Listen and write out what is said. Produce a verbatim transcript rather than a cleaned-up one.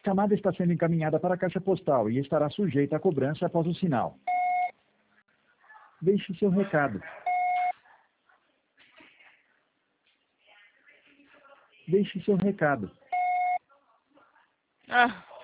Chamada está sendo encaminhada para a caixa postal e estará sujeita a cobrança após o sinal. Deixe seu recado. Deixe seu recado. Ah.